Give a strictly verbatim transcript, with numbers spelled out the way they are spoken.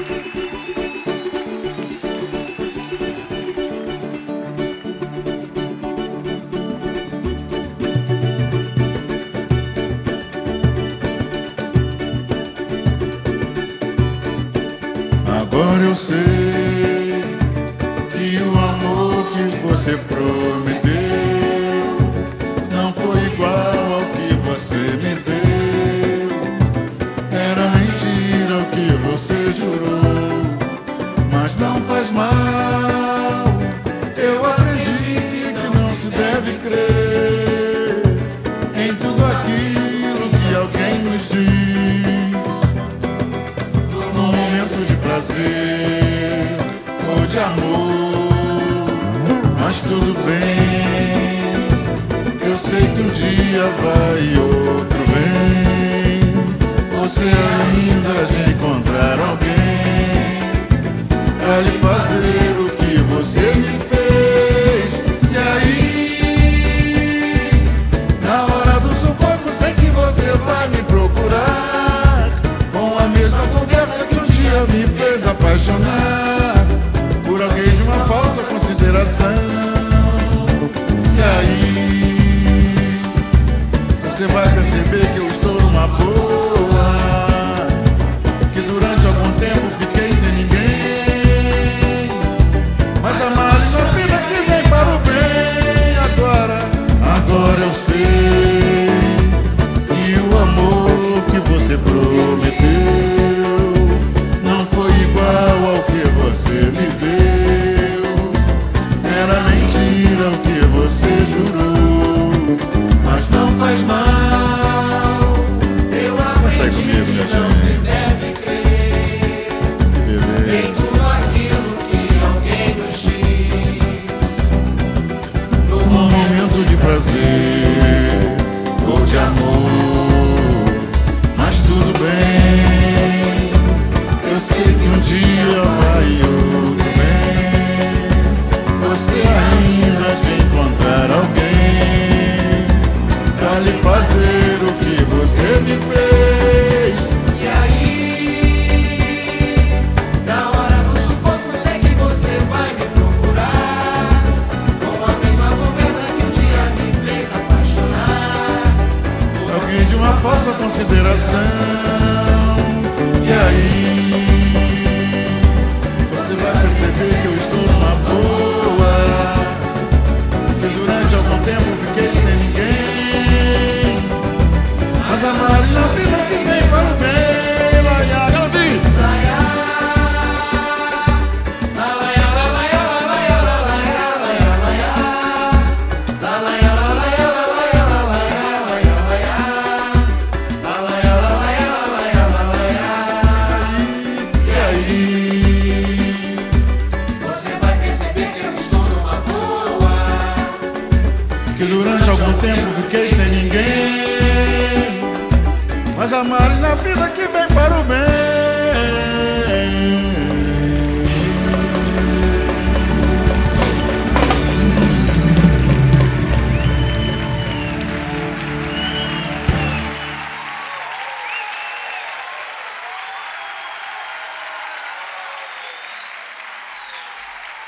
Agora eu sei que o amor que você prometeu não foi igual ao que você me deu. Era mentira o que você jurou, mas não faz mal. Eu aprendi que não se deve crer em tudo aquilo que alguém nos diz no momento de prazer ou de amor. Mas tudo bem, eu sei que um dia vai e outro vem. Você ainda há de encontrar alguém pra lhe fazer o que você me fez. E aí, na hora do sufoco, sei que você vai me procurar com a mesma conversa que um dia me fez apaixonar por alguém de uma falsa consideração. E aí, você vai perceber que eu estou numa boa, que durante algum tempo fiquei sem ninguém, mas a males na vida que vem para o bem. Agora, agora eu sei que o amor que você prometeu não foi igual ao que você me deu. Era mentira o que você jurou, mas não faz mal. Eu aprendi que não se deve crer em tudo aquilo que alguém nos diz No momento de prazer ou de amor. Mas tudo bem, eu sei que um dia vai e outro vem. Você ainda há de encontrar alguém pra lhe fazer o que você me fez. E aí, na hora do sufoco, sei que você vai me procurar com a mesma conversa que um dia me fez apaixonar. Alguém de uma falsa consideração. E aí, você vai perceber que eu estou numa boa, que durante algum tempo fiquei sem ninguém, mas a Marina vida que vem para o bem. Laia, ela vem. E aí, Você vai perceber que eu estou numa boa, que durante algum tempo fiquei sem ninguém, mas a Marina vida que vem para o bem.